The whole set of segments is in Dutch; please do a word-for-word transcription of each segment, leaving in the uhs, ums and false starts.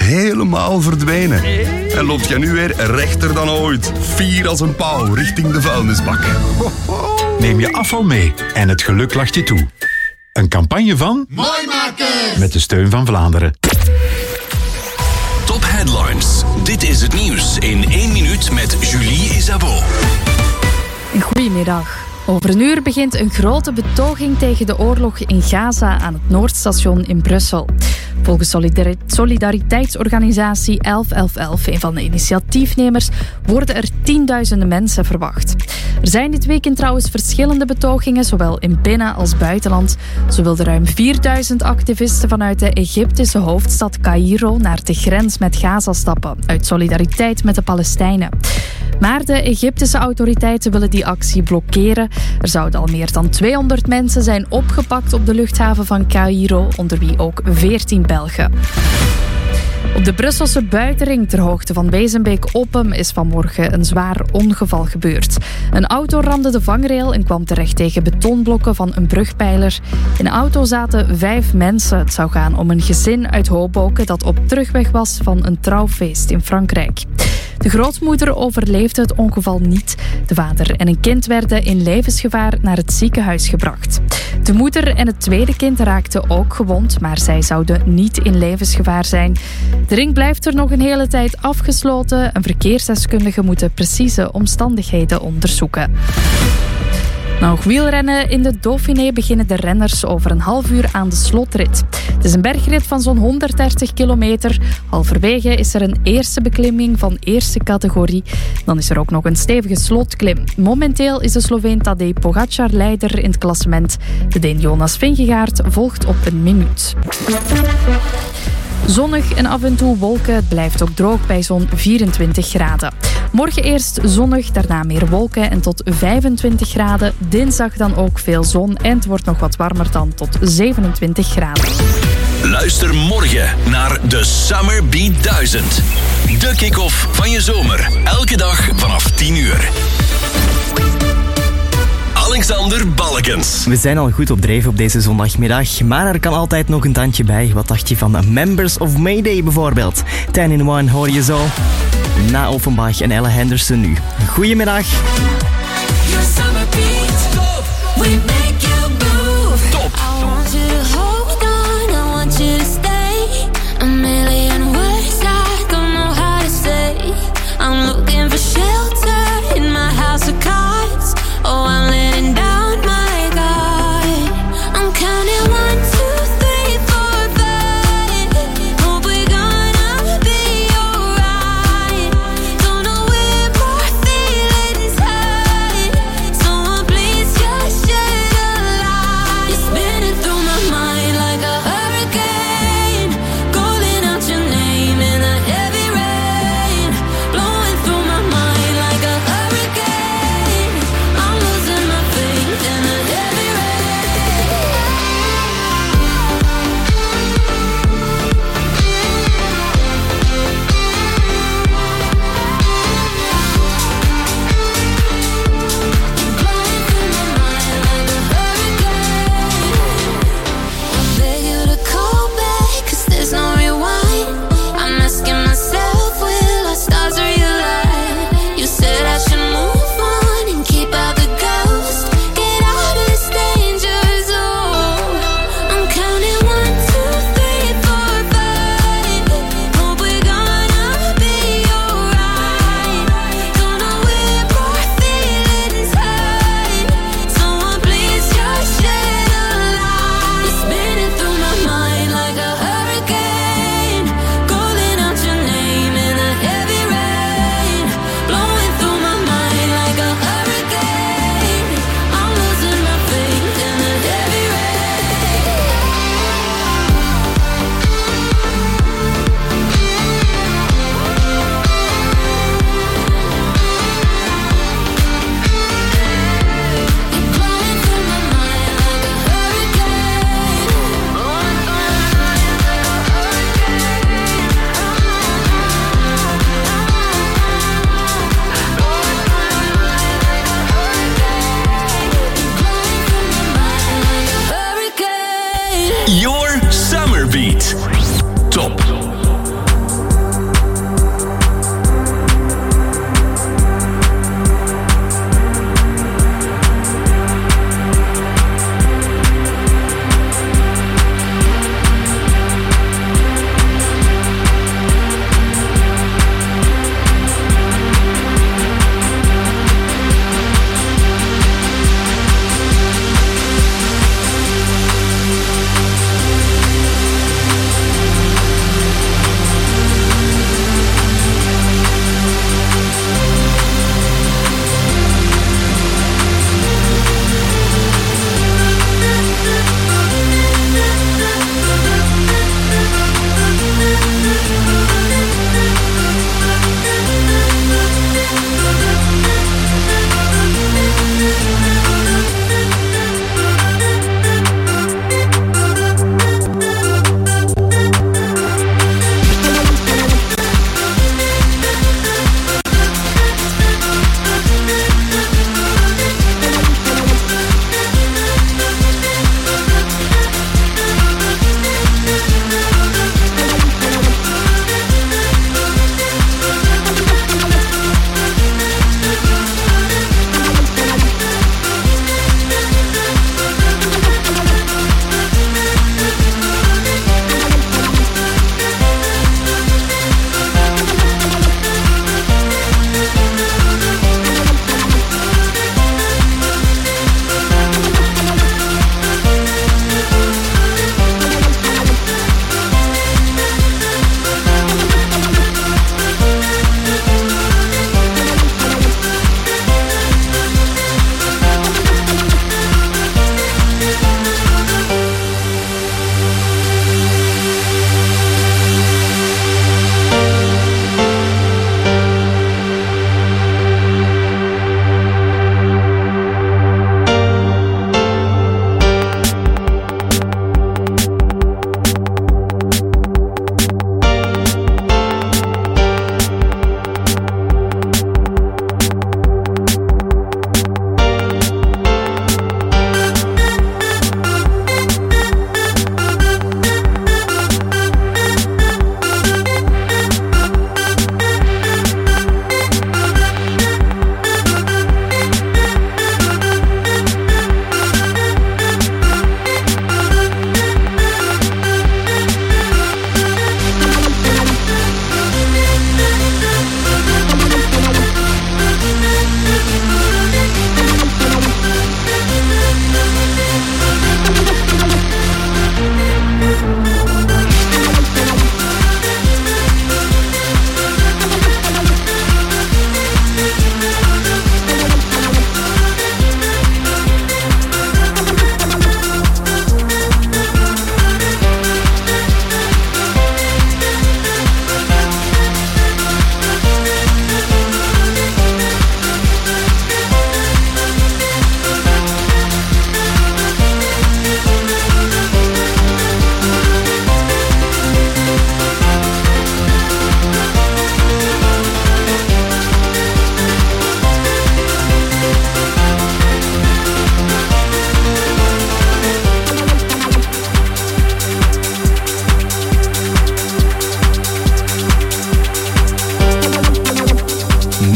helemaal verdwenen. En loopt jij nu weer rechter dan ooit. Fier als een pauw richting de vuilnisbak. Ho, ho. Neem je afval mee en het geluk lacht je toe. Een campagne van... Mooimakers! Met de steun van Vlaanderen. Top Headlines. Dit is het nieuws in één minuut met Julie Isabeau. Goedemiddag. Over een uur begint een grote betoging tegen de oorlog in Gaza aan het Noordstation in Brussel. Volgens solidari- solidariteitsorganisatie elf elf elf, een van de initiatiefnemers, worden er tienduizenden mensen verwacht. Er zijn dit weekend trouwens verschillende betogingen, zowel in binnen- als buitenland. Zo wilden ruim vierduizend activisten vanuit de Egyptische hoofdstad Caïro naar de grens met Gaza stappen, uit solidariteit met de Palestijnen. Maar de Egyptische autoriteiten willen die actie blokkeren. Er zouden al meer dan tweehonderd mensen zijn opgepakt op de luchthaven van Caïro, onder wie ook veertien Belgen. Op de Brusselse buitenring ter hoogte van Wezenbeek-Oppem is vanmorgen een zwaar ongeval gebeurd. Een auto ramde de vangrail en kwam terecht tegen betonblokken van een brugpijler. In de auto zaten vijf mensen. Het zou gaan om een gezin uit Hoboken dat op terugweg was van een trouwfeest in Frankrijk. De grootmoeder overleefde het ongeval niet. De vader en een kind werden in levensgevaar naar het ziekenhuis gebracht. De moeder en het tweede kind raakten ook gewond, maar zij zouden niet in levensgevaar zijn. De ring blijft er nog een hele tijd afgesloten. Een verkeersdeskundige moet de precieze omstandigheden onderzoeken. Nog wielrennen. In de Dauphiné beginnen de renners over een half uur aan de slotrit. Het is een bergrit van zo'n honderddertig kilometer. Halverwege is er een eerste beklimming van eerste categorie. Dan is er ook nog een stevige slotklim. Momenteel is de Sloveen Tadej Pogačar leider in het klassement. De Deen Jonas Vingegaard volgt op een minuut. Zonnig en af en toe wolken. Het blijft ook droog bij zo'n vierentwintig graden. Morgen eerst zonnig, daarna meer wolken en tot vijfentwintig graden. Dinsdag dan ook veel zon en het wordt nog wat warmer dan tot zevenentwintig graden. Luister morgen naar de Summer Beat duizend. De kick-off van je zomer. Elke dag vanaf tien uur. Alexander Balkens. We zijn al goed op dreef op deze zondagmiddag, maar er kan altijd nog een tandje bij. Wat dacht je van Members of Mayday bijvoorbeeld? ten in one hoor je zo. Na Offenbach en Ella Henderson nu. Goedemiddag. Top. Oh, I'm letting down my guard. I'm counting one, two, three, four, five. Hope we're gonna be alright. Don't know where my feelings hide.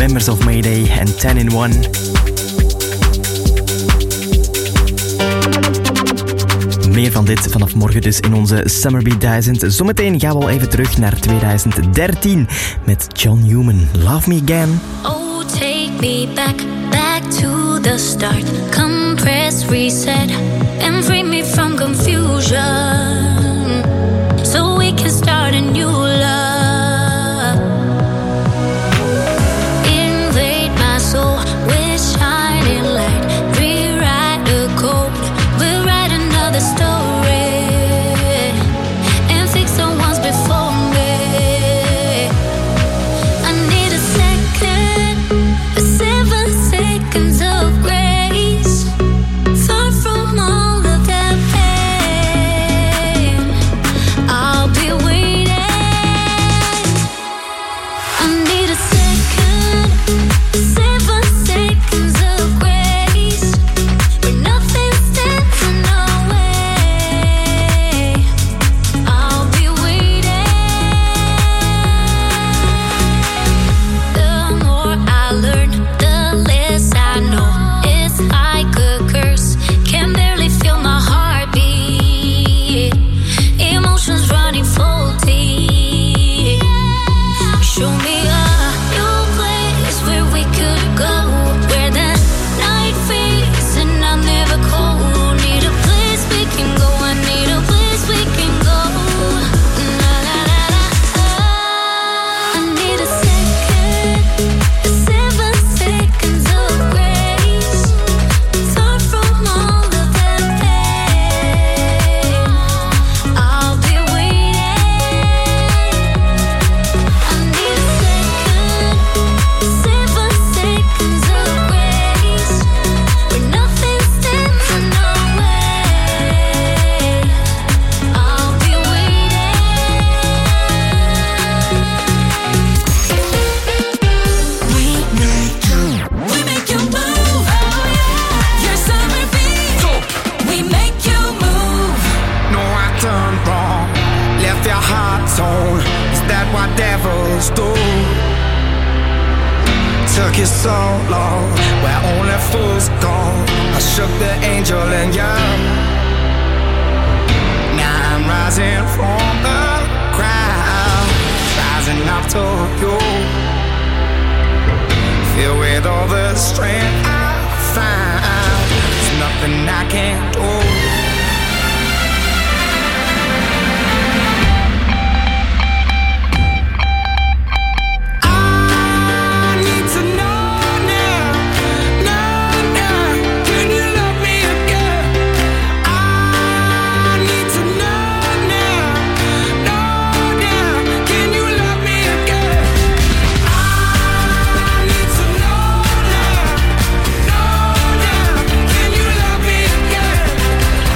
Members of Mayday en ten in one. Meer van dit vanaf morgen dus in onze Summer Beat duizend. Zometeen gaan we al even terug naar twintig dertien met John Newman. Love Me Again. Oh, take me back, back to the start. Compress, reset, and free me from confusion. So we can start a new love. Invade my soul with shining light. Rewrite the code, we'll write another story. And fix the ones before me. I need a second, a seven seconds of grace. Far from all of that pain, I'll be waiting. I need a second, seven seconds of grace. But nothing stands in our way, I'll be waiting. The more I learn, the less I know. It's like a curse, can barely feel my heartbeat. Emotions running faulty. Show me a new place where we could go, where the night fades and I'm never cold. Need a place we can go, I need a place we can go. La la la la. I need a second, a seven seconds of grace. Far from all of that pain, I'll be waiting. I need a second, seven seconds of grace. Where nothing stands in our way, I'll be waiting. We make you move. Your summer beat. We make you move. No, I turned wrong, left your heart torn. Is that what devils do? Took you so long, where only fools go. I shook the angel in you. Now I'm rising from the crowd, rising up to you. Filled with all the strength I find, there's nothing I can't do. I need to know now, know now, can you love me again? I need to know now, know now, can you love me again? I need to know now, know now, can you love me again?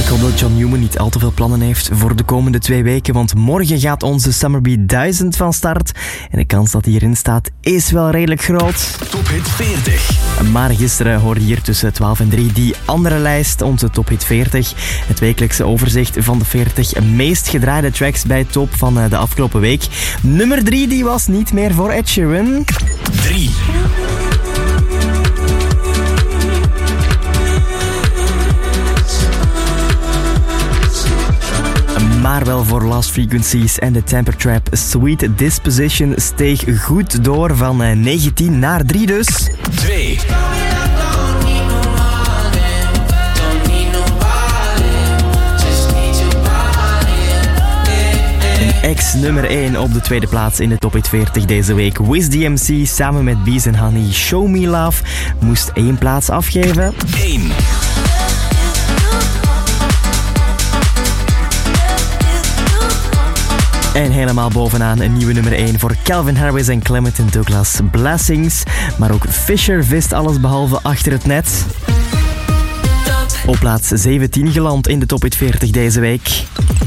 Ik hoop dat John Newman niet al te veel plannen heeft voor de komende twee weken, want morgen gaat onze Summerbeat duizend van start. En de kans dat hij erin staat is wel redelijk groot. Top Hit veertig. Maar gisteren hoorde hier tussen twaalf en drie die andere lijst, onze Top Hit veertig. Het wekelijkse overzicht van de veertig meest gedraaide tracks bij Top van de afgelopen week. Nummer drie die was niet meer voor Ed Sheeran. drie. Maar wel voor Lost Frequencies en de Temper Trap. Sweet Disposition steeg goed door van negentien naar drie dus. twee. Ex-nummer één op de tweede plaats in de Top Hit veertig deze week. Wiz D M C samen met Bees and Honey. Show Me Love moest één plaats afgeven. één. En helemaal bovenaan een nieuwe nummer één voor Calvin Harris en Clement Douglas. Blessings. Maar ook Fisher vist alles behalve achter het net. Op plaats zeventien geland in de Top Hit veertig deze week.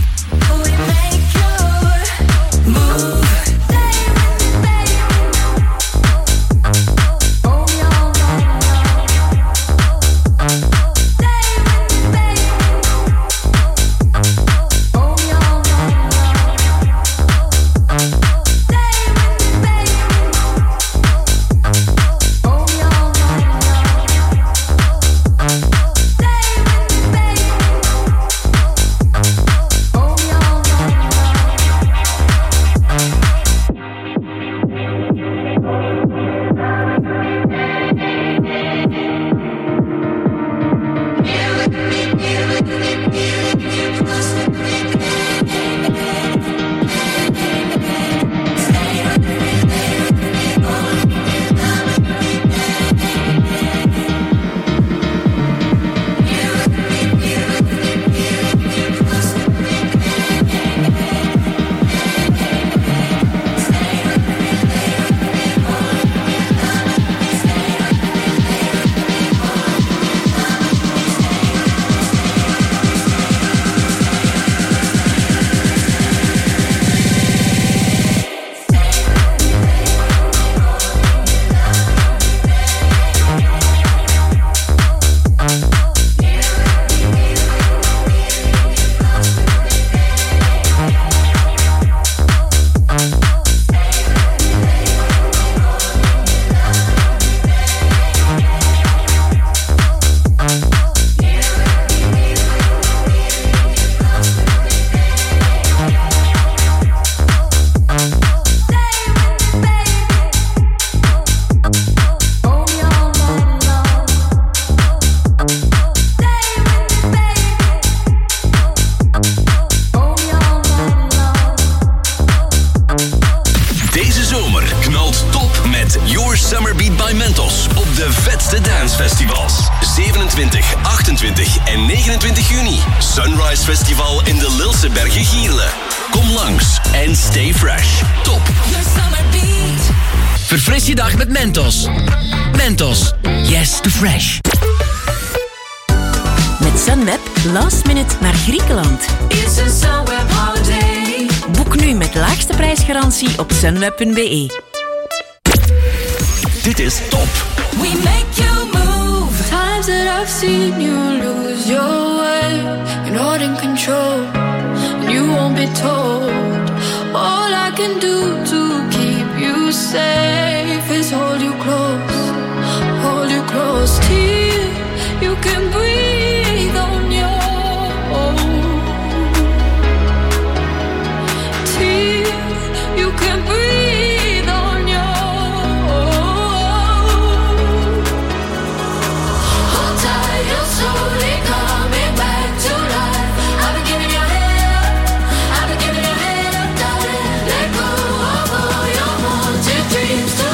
Verfris je dag met Mentos. Mentos. Yes to fresh. Met Sunweb, last minute naar Griekenland. It's a Sunweb holiday. Boek nu met laagste prijsgarantie op sunweb punt b e. Dit is Top. We make you move. Times that I've seen you lose your way. You're not in control. And you won't be told. All I can do to keep you safe is hold you close. Hold you close till you can breathe on your own. Till you can breathe on your own. Hold tight, you're slowly coming back to life. I've been giving you hell, I've been giving you hell, darling. Let go of all your haunted dreams.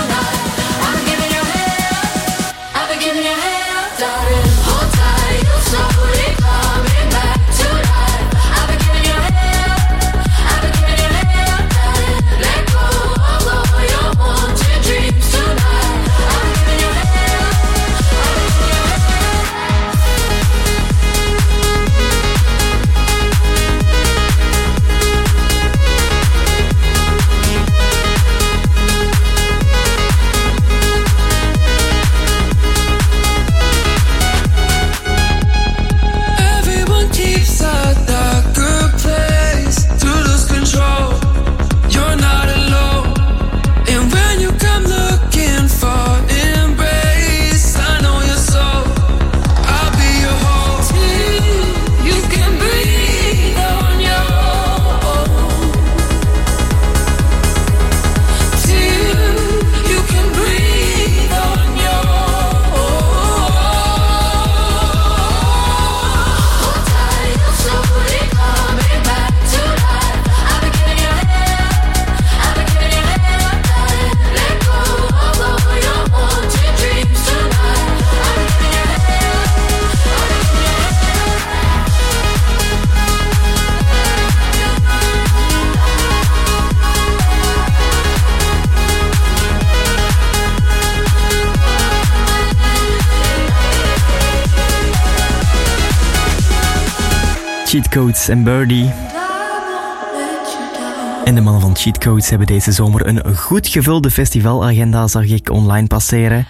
Cheat Codes en Birdie. En de mannen van Cheat Codes hebben deze zomer een goed gevulde festivalagenda, zag ik online passeren.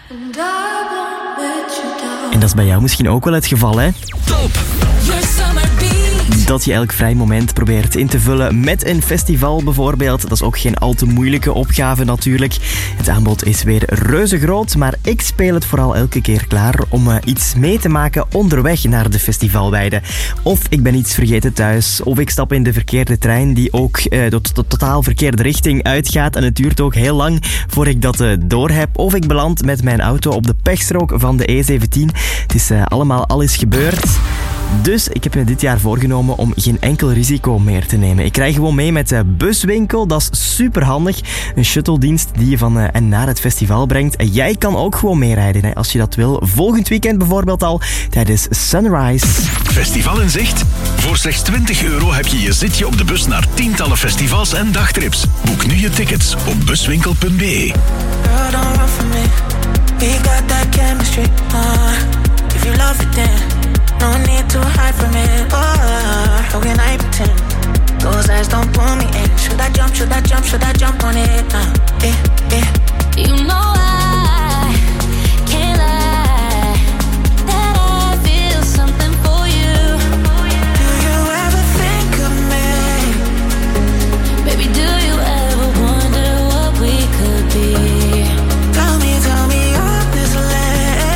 En dat is bij jou misschien ook wel het geval, hè? Top! Dat je elk vrij moment probeert in te vullen met een festival bijvoorbeeld. Dat is ook geen al te moeilijke opgave natuurlijk. Het aanbod is weer reuze groot, maar ik speel het vooral elke keer klaar om uh, iets mee te maken onderweg naar de festivalweide. Of ik ben iets vergeten thuis, of ik stap in de verkeerde trein die ook uh, de to- totaal verkeerde richting uitgaat en het duurt ook heel lang voor ik dat uh, doorheb. Of ik beland met mijn auto op de pechstrook van de E zeventien. Het is uh, allemaal al eens gebeurd. Dus ik heb me dit jaar voorgenomen om geen enkel risico meer te nemen. Ik krijg gewoon mee met de buswinkel. Dat is superhandig. Een shuttledienst die je van en naar het festival brengt. En jij kan ook gewoon meerijden hè, als je dat wil. Volgend weekend bijvoorbeeld al tijdens Sunrise. Festival in zicht? Voor slechts twintig euro heb je je zitje op de bus naar tientallen festivals en dagtrips. Boek nu je tickets op buswinkel punt b e. Girl, don't run from me. We got that chemistry. Uh, if you love it, then no need to hide from it. Oh, how can I pretend? Those eyes don't pull me in. Should I jump? Should I jump? Should I jump on it? Uh, eh, eh. You know I can't lie that I feel something for you. Do you ever think of me? Baby, do you ever wonder what we could be? Tell me, tell me honestly.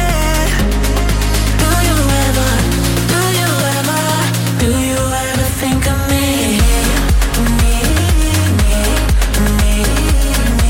Do you ever, do you ever, do you ever think of me? Me, me, me, me.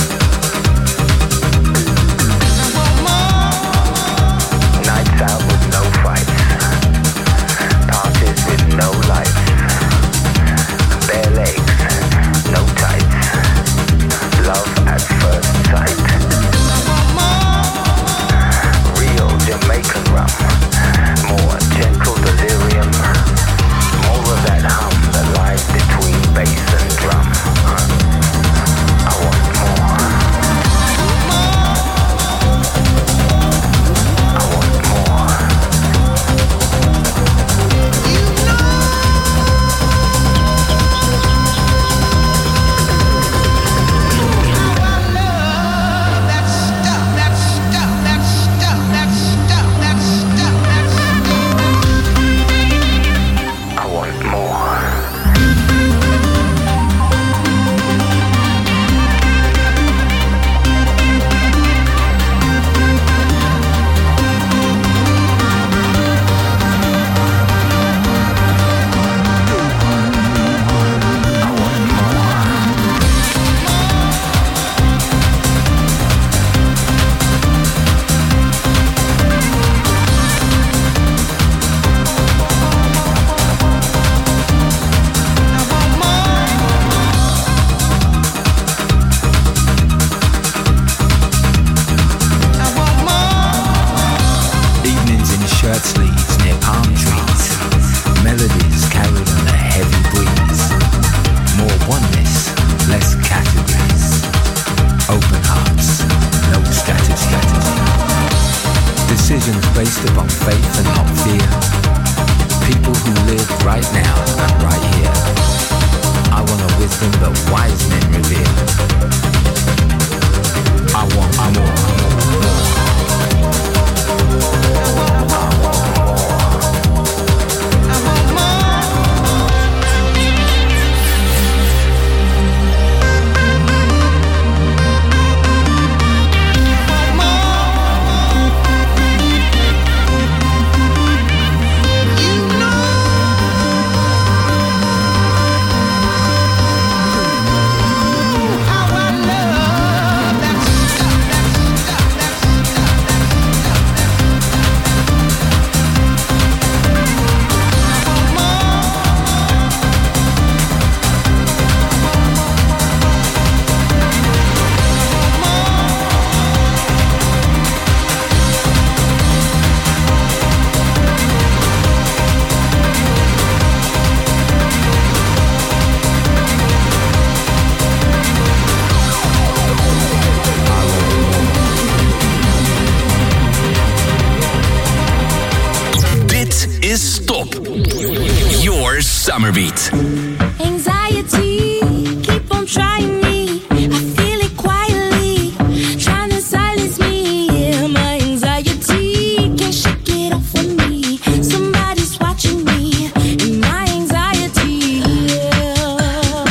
whom the wise men revere. I want more. Summer Beat. Anxiety, keep on trying me. I feel it quietly, trying to silence me. Yeah, my anxiety can't shake it off of me. Somebody's watching me in my anxiety. Yeah.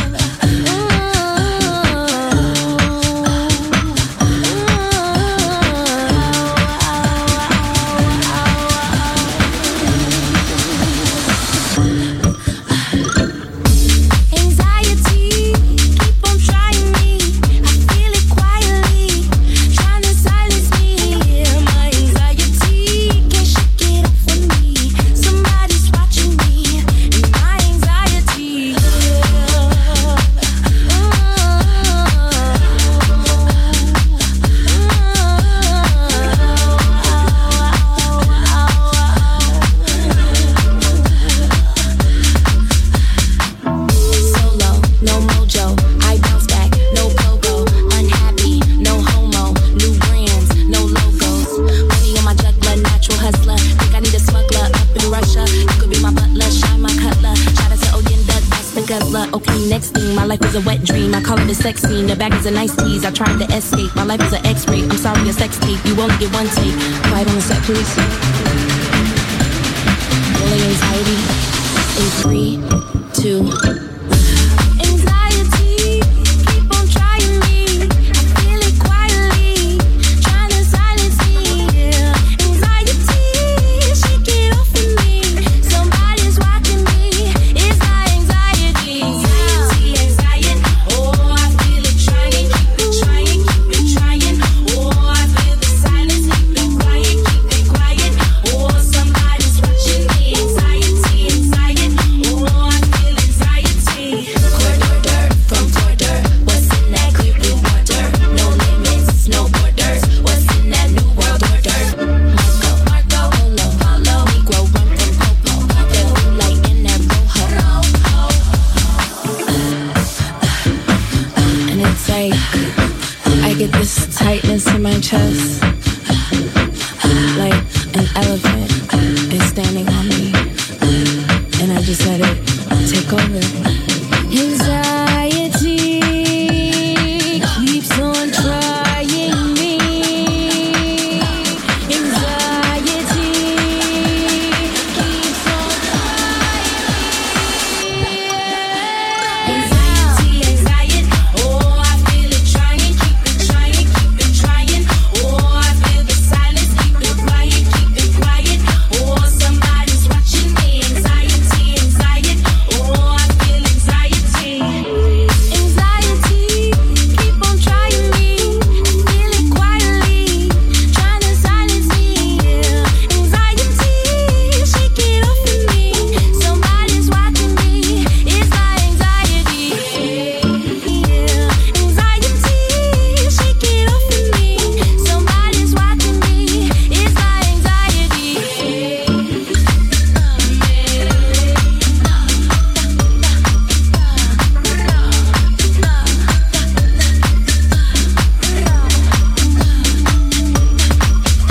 Sex scene, the bag is a nice tease. I tried to escape. My life is an X-ray. I'm sorry, a sex tape. You only get one take. Quiet on the set, please. Really anxiety. In three, two. Anxiety, keep on trying me. I feel it quietly, trying to silence me. Yeah. Anxiety, shake it off of me. Somebody's watching me. It's my anxiety. Anxiety, anxiety. Oh. Get this tightness in my chest, like an elephant is standing on me, and I just let it take over. Anxiety keeps on trying me. Anxiety keeps on trying me. Anxiety, anxiety, oh, I feel it trying.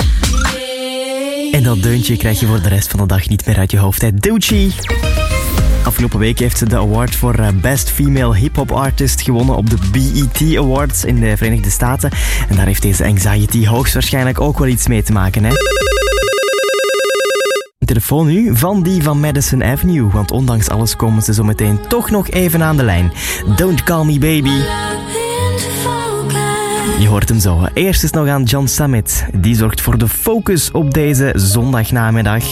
En dat deuntje krijg je voor de rest van de dag niet meer uit je hoofd. Hè. Doechie! Afgelopen week heeft ze de award voor Best Female Hip-Hop Artist gewonnen op de B E T Awards in de Verenigde Staten. En daar heeft deze Anxiety hoogstwaarschijnlijk ook wel iets mee te maken, hè? Telefoon nu van die van Madison Avenue, want ondanks alles komen ze zo meteen toch nog even aan de lijn. Don't Call Me Baby. Je hoort hem zo. Eerst is nog aan John Summit. Die zorgt voor de focus op deze zondagnamiddag.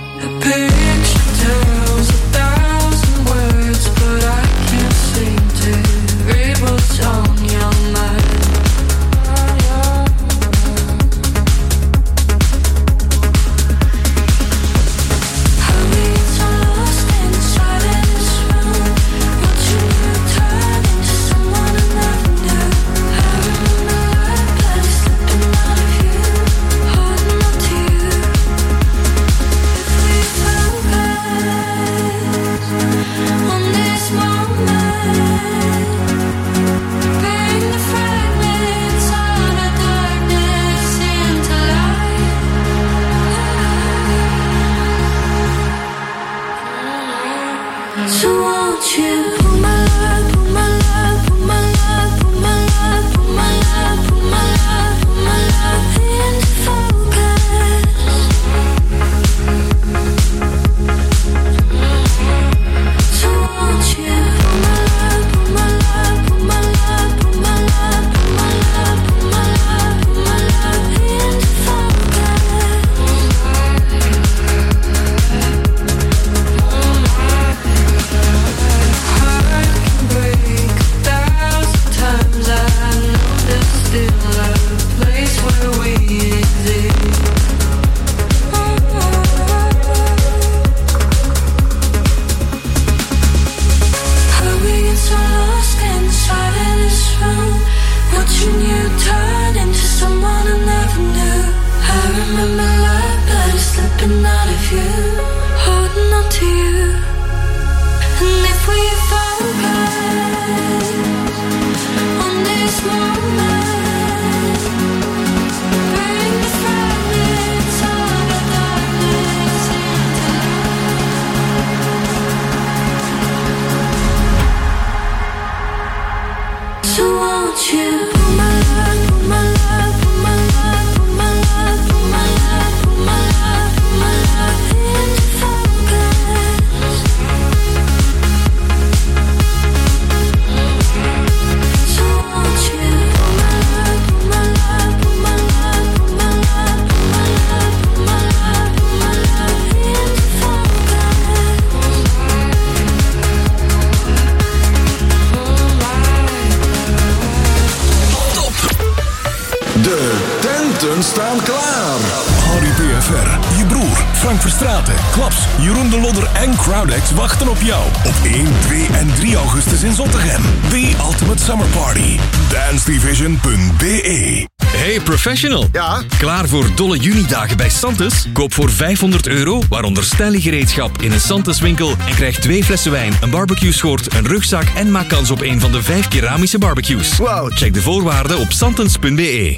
Staan klaar. Harry P F R, je broer, Frank Verstraeten, Klaps, Jeroen de Lodder en Crowdex wachten op jou. Op één, twee en drie augustus in Zottegem. The Ultimate Summer Party. dance division punt b e. Hey professional. Ja? Klaar voor dolle junidagen bij Santos? Koop voor vijfhonderd euro, waaronder styling-gereedschap in een Santos winkel en krijg twee flessen wijn, een barbecue-schort, een rugzak en maak kans op een van de vijf keramische barbecues. Wow. Check de voorwaarden op santos punt b e.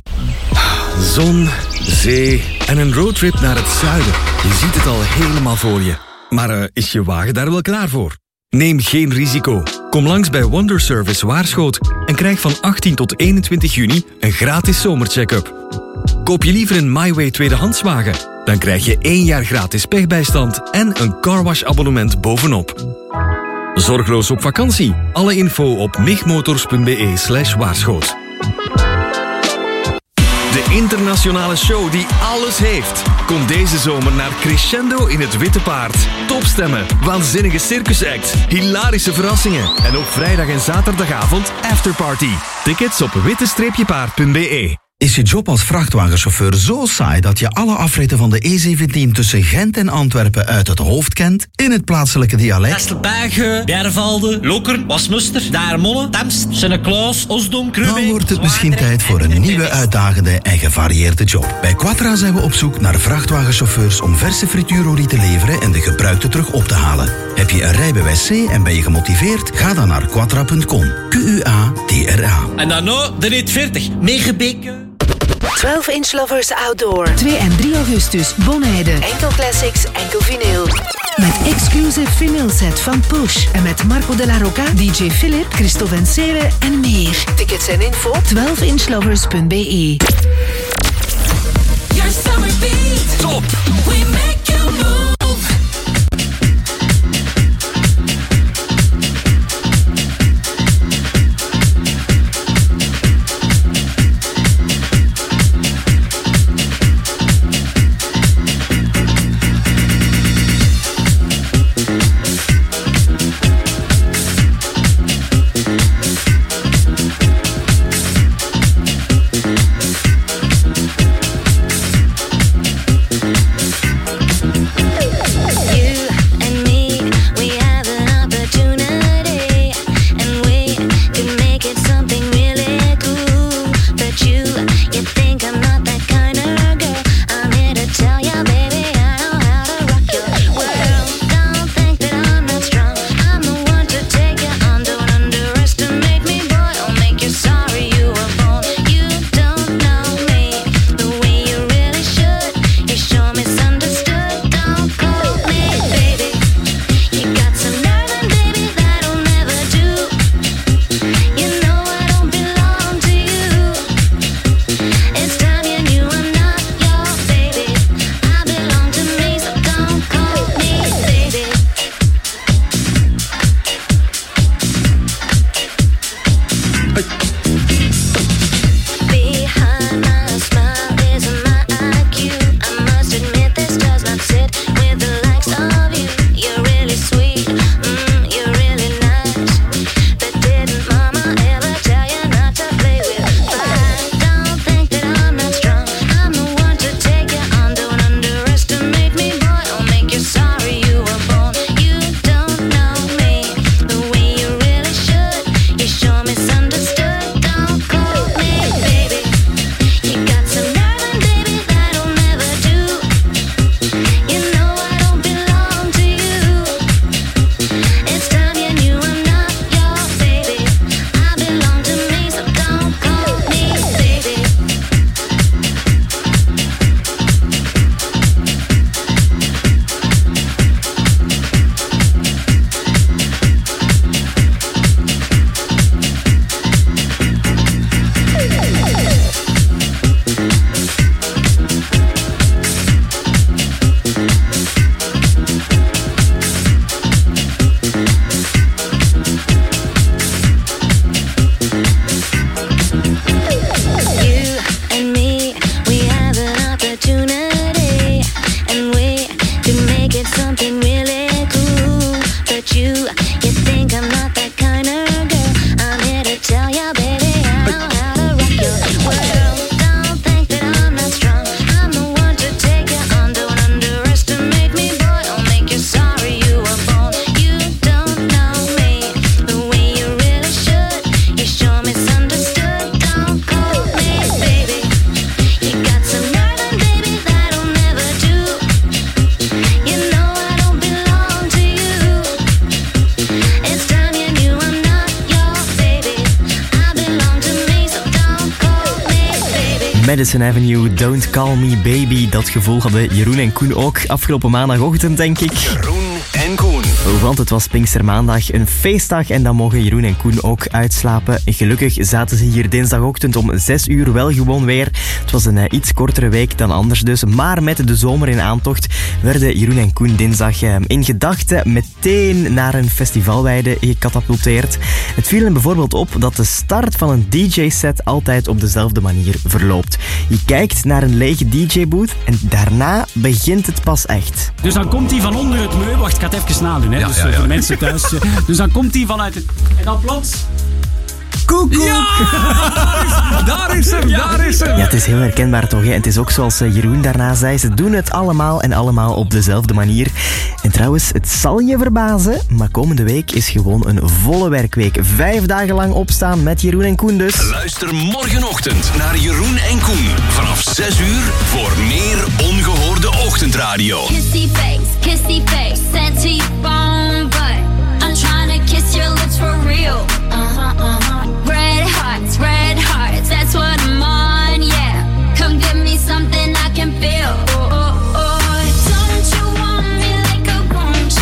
Zon, zee en een roadtrip naar het zuiden. Je ziet het al helemaal voor je. Maar uh, is je wagen daar wel klaar voor? Neem geen risico. Kom langs bij Wonder Service Waarschoot en krijg van achttien tot eenentwintig juni een gratis zomercheck-up. Koop je liever een MyWay tweedehandswagen? Dan krijg je één jaar gratis pechbijstand en een carwash-abonnement bovenop. Zorgloos op vakantie. Alle info op migmotors punt b e slash waarschoot. De internationale show die alles heeft. Kom deze zomer naar Crescendo in het Witte Paard. Topstemmen, waanzinnige circusact, hilarische verrassingen en op vrijdag en zaterdagavond afterparty. Tickets op witte paard punt b e. Is je job als vrachtwagenchauffeur zo saai dat je alle afritten van de E zeventien tussen Gent en Antwerpen uit het hoofd kent? In het plaatselijke dialect? Kastelbergen, Bjervalde, Lokeren, Wasmuster, Daarmolle, Temst, Sint-Klaas, Osdom, Krubbeek. Dan wordt het misschien tijd voor een nieuwe, uitdagende en gevarieerde job. Bij Quatra zijn we op zoek naar vrachtwagenchauffeurs om verse frituurolie te leveren en de gebruikte terug op te halen. Heb je een rijbewijs C en ben je gemotiveerd? Ga dan naar quatra punt com. Q U A T R A. En dan nou de rit veertig. Meegebeek. twaalf inch Lovers Outdoor. twee en drie augustus, Bonheide. Enkel classics, enkel vinyl. Met exclusive vinyl set van Push. En met Marco de la Rocca, D J Philip, Christophe en Sere en meer. Tickets en info twaalf inch lovers punt b e. Your summer beat. Top. We make you move. Madison Avenue, Don't Call Me Baby. Dat gevoel hadden Jeroen en Koen ook afgelopen maandagochtend, denk ik. Jeroen en Koen. Want het was Pinkstermaandag, een feestdag, en dan mogen Jeroen en Koen ook uitslapen. Gelukkig zaten ze hier dinsdagochtend om zes uur wel gewoon weer. Het was een uh, iets kortere week dan anders dus, maar met de zomer in aantocht werden Jeroen en Koen dinsdag uh, in gedachten meteen naar een festivalweide gecatapulteerd. Het viel hen bijvoorbeeld op dat de start van een D J-set altijd op dezelfde manier verloopt. Je kijkt naar een lege D J-booth en daarna begint het pas echt. Dus dan komt hij van onder het meubel. Wacht, ik ga het even nadoen, hè? Ja, dus ja, ja. Voor de mensen thuis. Dus dan komt hij vanuit het... En dan plots... Koekoek! Ja! Daar is hem, ja. daar is hem! Ja, het is heel herkenbaar toch, hè? En het is ook zoals Jeroen daarna zei, ze doen het allemaal en allemaal op dezelfde manier. En trouwens, het zal je verbazen, maar komende week is gewoon een volle werkweek. Vijf dagen lang opstaan met Jeroen en Koen dus. Luister morgenochtend naar Jeroen en Koen vanaf zes uur voor meer ongehoorde ochtendradio. Kissy face, kissy face, sent to your phone, but I'm trying to kiss your lips for real. Uh-huh, uh-huh. Red hearts, red hearts, that's what I'm on, yeah. Come give me something I can feel. Oh, oh, oh. Don't you want me like I want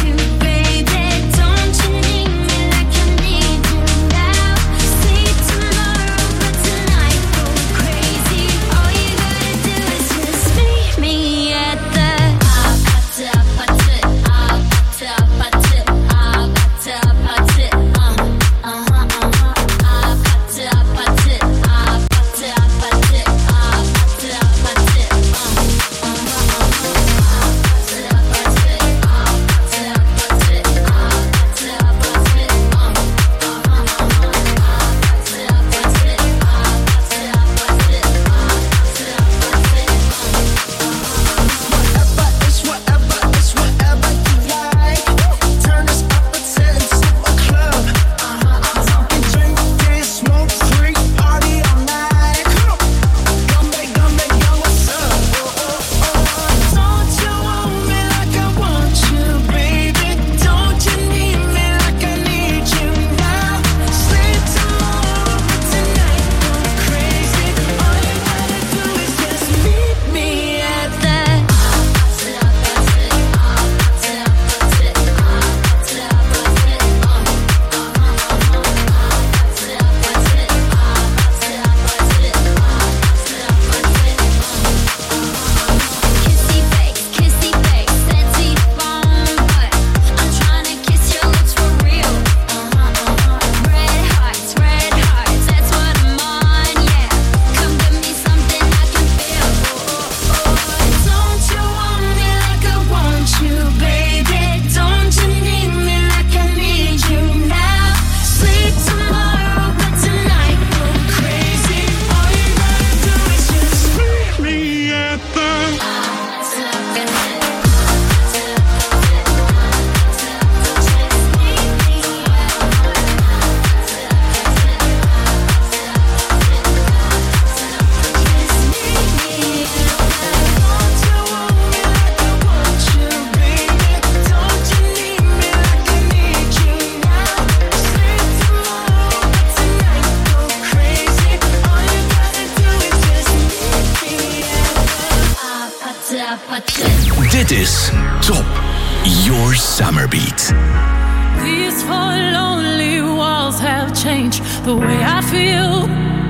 Dit is Top Your Summer Beat. These four lonely walls have changed the way I feel.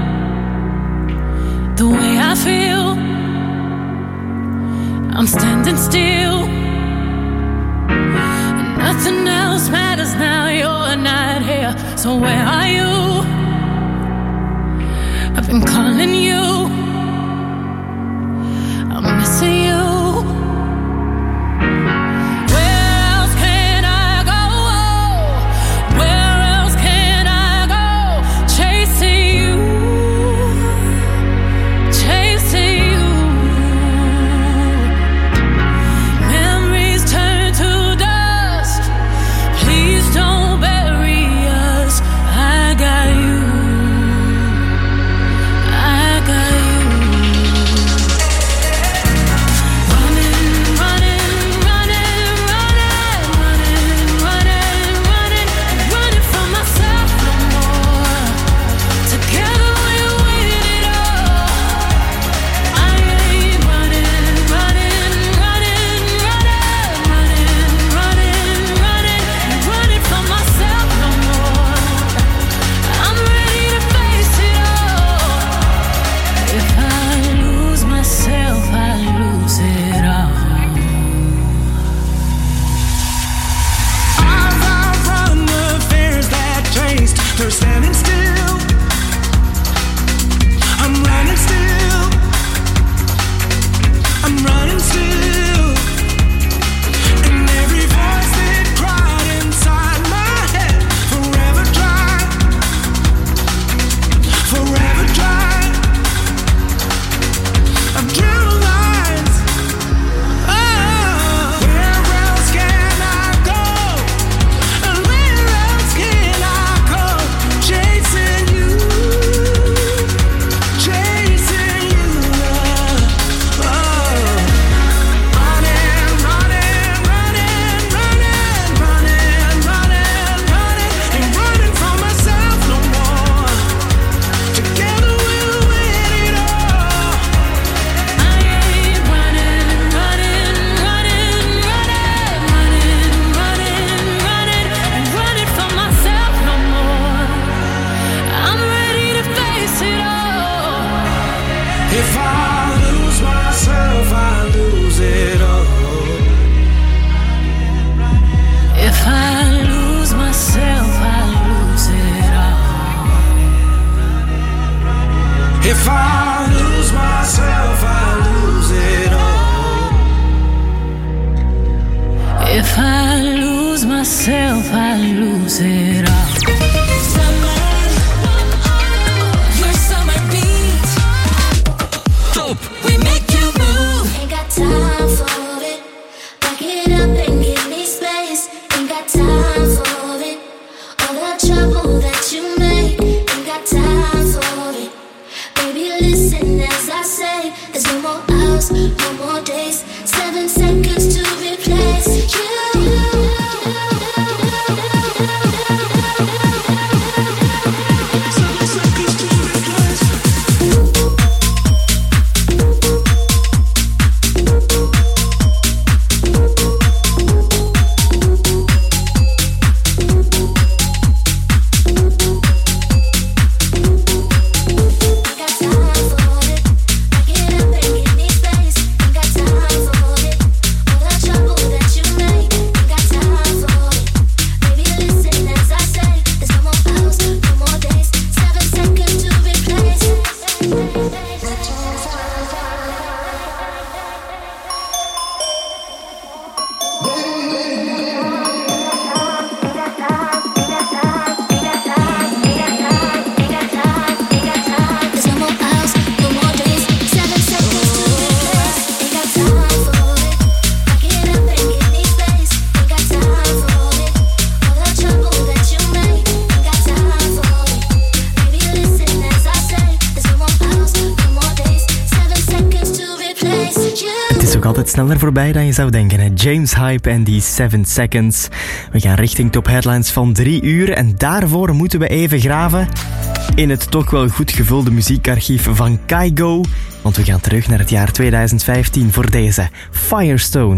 The way I feel. I'm standing still. Nothing else matters now, you're not here. So where are you? I've been calling you. I'm missing you. Sneller voorbij dan je zou denken. Hè? James Hype en die seven seconds. We gaan richting top headlines van drie uur. En daarvoor moeten we even graven in het toch wel goed gevulde muziekarchief van Kygo. Want we gaan terug naar het jaar tweeduizend vijftien voor deze Firestone.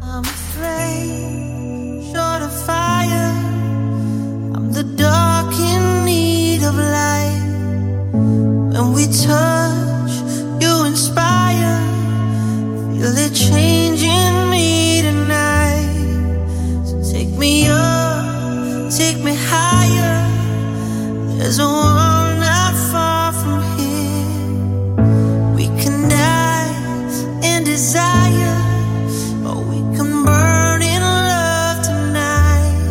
I'm afraid, short of fire. I'm the dark in need of light. When we touch, you inspire. Feel it changing me tonight. So take me up, take me higher. There's a world not far from here. We can die in desire, or we can burn in love tonight.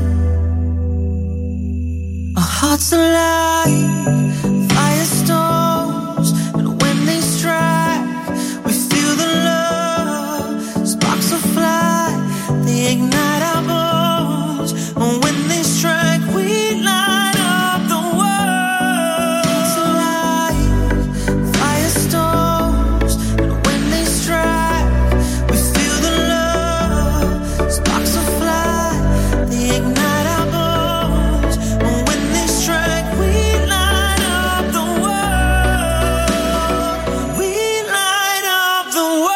Our hearts alive, firestorms, and when they strike, we feel the love. Sparks will fly, they ignite our bones, and when they strike, we light up the world. It's alive, firestorms, and when they strike, we feel the love. Sparks will fly, they ignite our bones, and when they strike, we light up the world. We light up the world.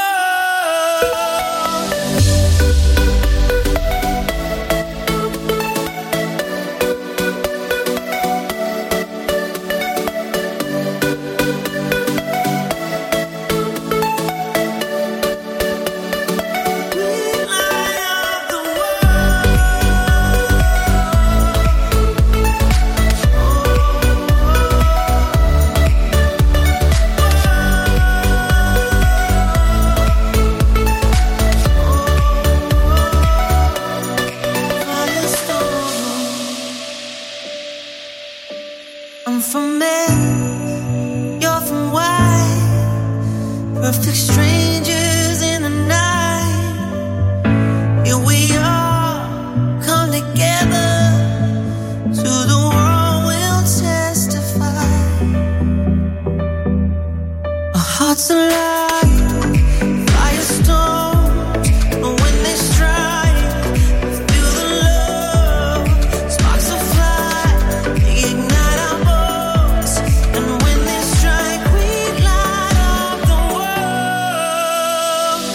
I'm from Mars, you're from White. Perfect strangers in the night. Here we are, come together. To the world we'll testify. Our hearts alive, firestorms, and when they strike, we feel the love. Sparks will fly, they ignite our bones, and when they strike, we light up the world.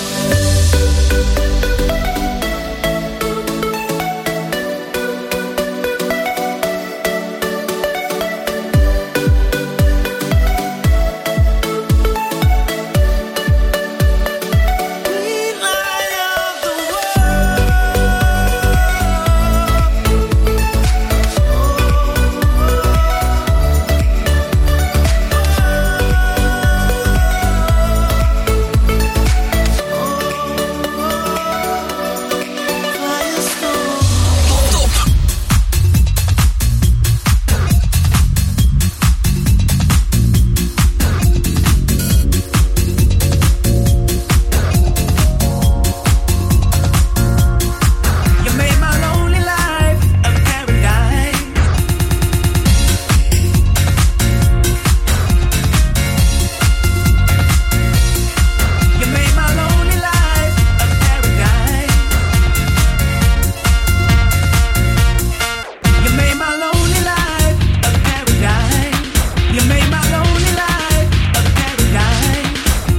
You made my lonely life a paradise. You made my lonely life a paradise. You made my lonely life a paradise. You made my lonely life a paradise.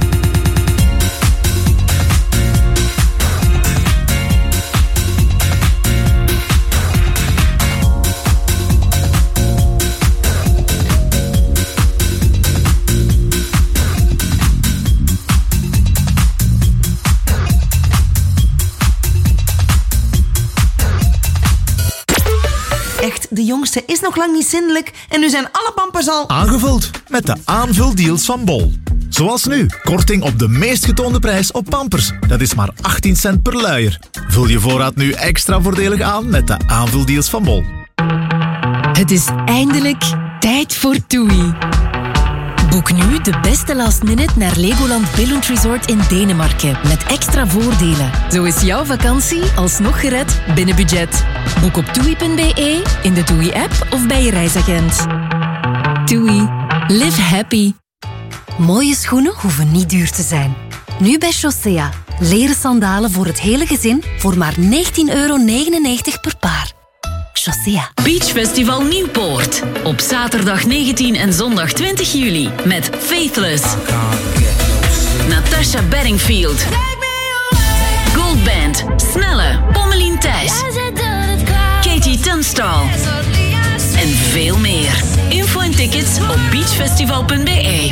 Echt, de jongste is nog lang niet zindelijk en nu zijn alle pampers al... Aangevuld met de aanvuldeals van Bol. Zoals nu, korting op de meest getoonde prijs op pampers. Dat is maar achttien cent per luier. Vul je voorraad nu extra voordelig aan met de aanvuldeals van Bol. Het is eindelijk tijd voor TUI. Boek nu de beste last minute naar Legoland Billund Resort in Denemarken met extra voordelen. Zo is jouw vakantie alsnog gered binnen budget. Boek op toei punt be, in de TUI-app of bij je reisagent. TUI. Live happy. Mooie schoenen hoeven niet duur te zijn. Nu bij Chaussea. Leren sandalen voor het hele gezin voor maar negentien euro negenennegentig per paar. Chaussea. Beach Festival Nieuwpoort. Op zaterdag negentien en zondag twintig juli. Met Faithless, Natasha Bedingfield, Gold Band, Snelle, Pommelien Thijs, Katie Tunstall en veel meer. Info en tickets op beachfestival punt b e.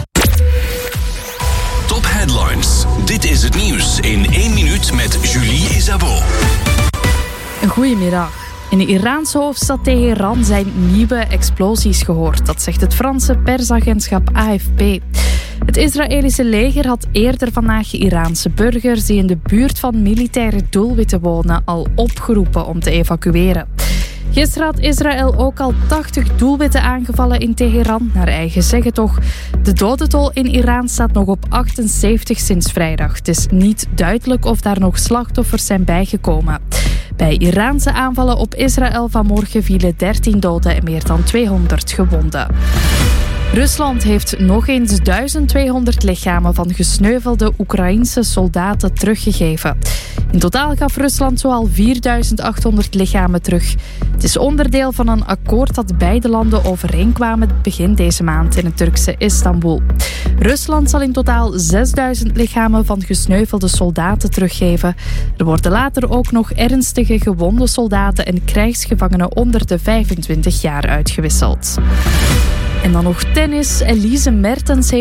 Top Headlines. Dit is het nieuws in één minuut met Julie Isabeau. Goedemiddag. In de Iraanse hoofdstad Teheran zijn nieuwe explosies gehoord. Dat zegt het Franse persagentschap A F P. Het Israëlische leger had eerder vandaag Iraanse burgers die in de buurt van militaire doelwitten wonen al opgeroepen om te evacueren. Gisteren had Israël ook al tachtig doelwitten aangevallen in Teheran, naar eigen zeggen toch. De dodentol in Iran staat nog op achtenzeventig sinds vrijdag. Het is niet duidelijk of daar nog slachtoffers zijn bijgekomen. Bij Iraanse aanvallen op Israël vanmorgen vielen dertien doden en meer dan tweehonderd gewonden. Rusland heeft nog eens duizend tweehonderd lichamen van gesneuvelde Oekraïense soldaten teruggegeven. In totaal gaf Rusland zoal vierduizend achthonderd lichamen terug. Het is onderdeel van een akkoord dat beide landen overeenkwamen begin deze maand in het Turkse Istanbul. Rusland zal in totaal zesduizend lichamen van gesneuvelde soldaten teruggeven. Er worden later ook nog ernstige gewonde soldaten en krijgsgevangenen onder de vijfentwintig jaar uitgewisseld. En dan nog tennis. Elise Mertens heeft